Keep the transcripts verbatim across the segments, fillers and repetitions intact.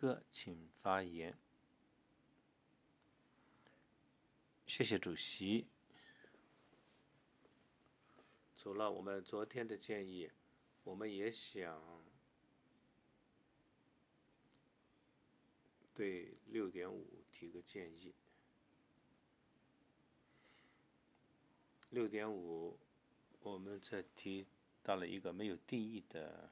哥，请发言。谢谢主席。除了我们昨天的建议，我们也想对六点五提个建议。六点五，我们这提到了一个没有定义的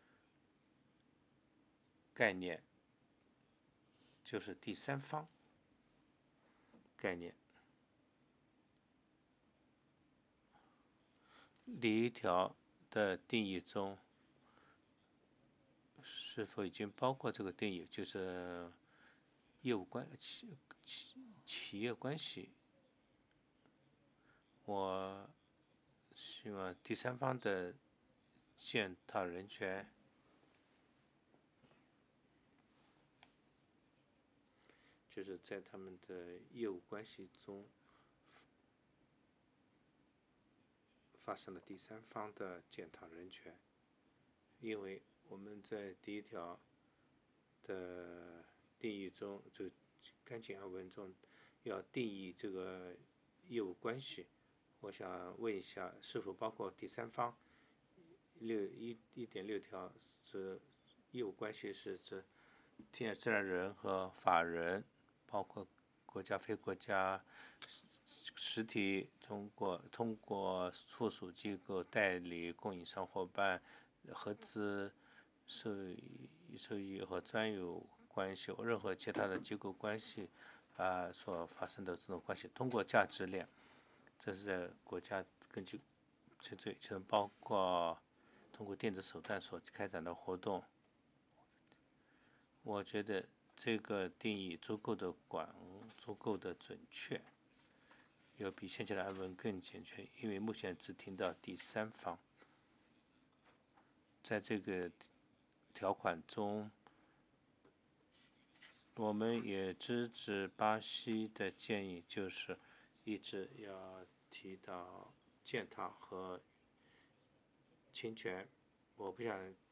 概念，就是第三方概念。第一条的定义中是否已经包括这个定义，就是业务关企企企业关系。我希望第三方的践踏人权，就是在他们的业务关系中发生了第三方的践踏人权。因为我们在第一条的定义中，这个干净而文中要定义这个业务关系。我想问一下，是否包括第三方？六一一点六条指业务关系是指天然自然人和法人，包括国家、非国家实体，通过通过附属机构、代理、供应商伙伴、合资受受益和专有关系，任何其他的机构关系啊所发生的这种关系，通过价值链，这是在国家根据这这其中包括通过电子手段所开展的活动。我觉得这个定义足够的广，足够的准确，要比现在的案文更健全，因为目前只听到第三方。在这个条款中，我们也支持巴西的建议，就是一直要提到践踏和侵权。我不想